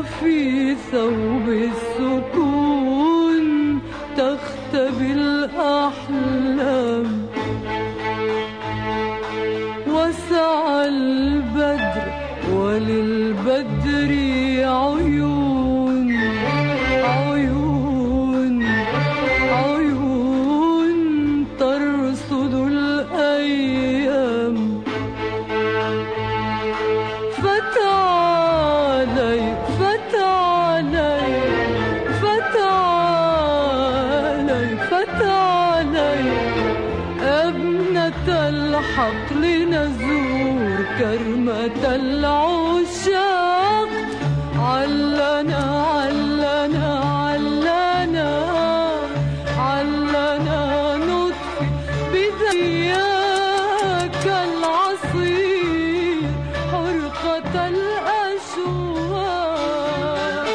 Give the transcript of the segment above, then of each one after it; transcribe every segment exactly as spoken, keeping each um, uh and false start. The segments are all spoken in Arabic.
وفي ثوب السكون تختبي الأحلام. وسعى البدر وللبدر عيون عيون عيون ترصد الأيام. فتعالي فتعالي فتعالي فتعالي ابنة الحقل نزور كرمة العشاق. علنا علنا علنا علنا نطفي بذياك العصير حرقة الأشواق.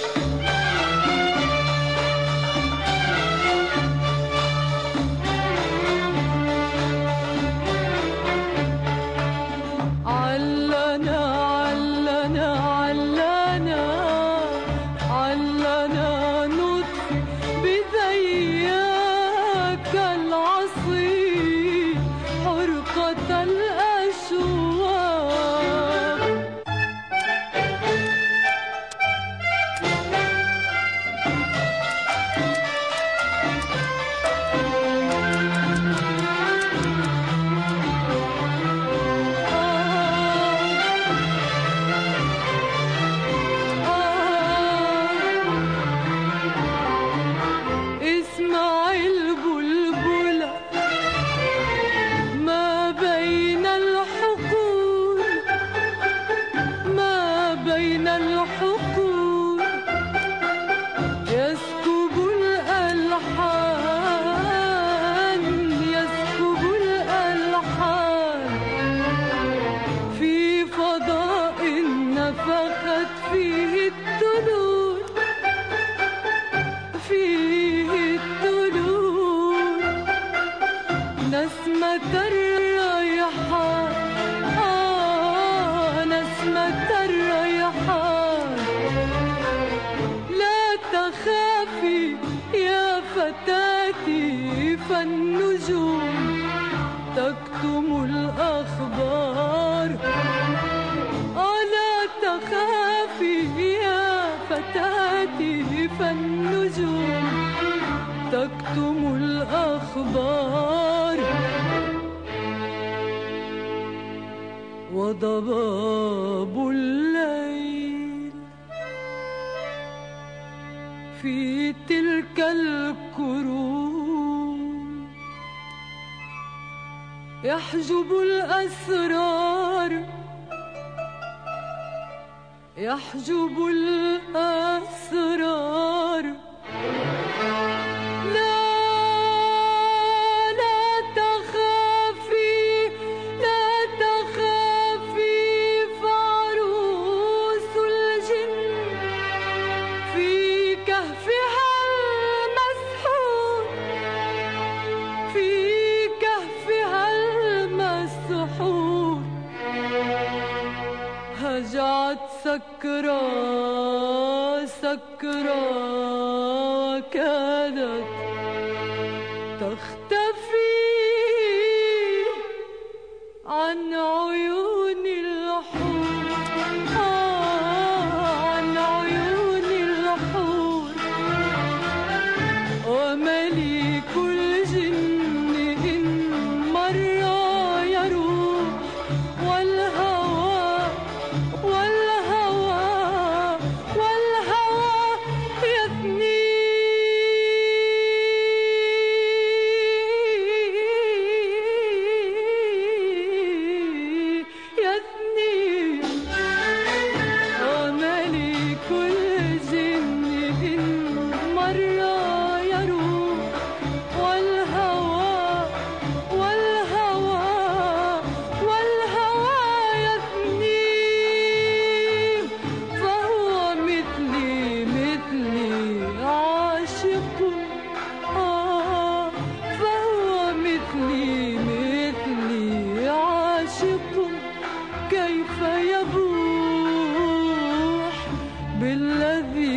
علنا علنا علنا علنا نطفي بذياك العصير حرقة الأشواق. اسمع البلبلة ما بين الحقول ما بين الحقول يسكب الألحان يسكب الألحان في فضاء نفخت فيه الطلول فيه الطلول. نسمة الريحان آه نسمة الريحان. لا تخافي يا فتاتي فالنجوم تكتم الأخبار. آه لا تخافي يا فتاتي فالنجوم تكتم الأخبار. وضباب الليل في تلك الكروم يحجب الأسرار يحجب الأسرار. لا لا تخافي لا تخافي فعروس الجن في كهفها المسحور في كهفها المسحور. هجعت سكرى سكرى كادت تختفي عن عيون الحور آه عن عيون الحور. ومليك الجن إن مر يروح والهوى والهوى والهوى يثني بالذي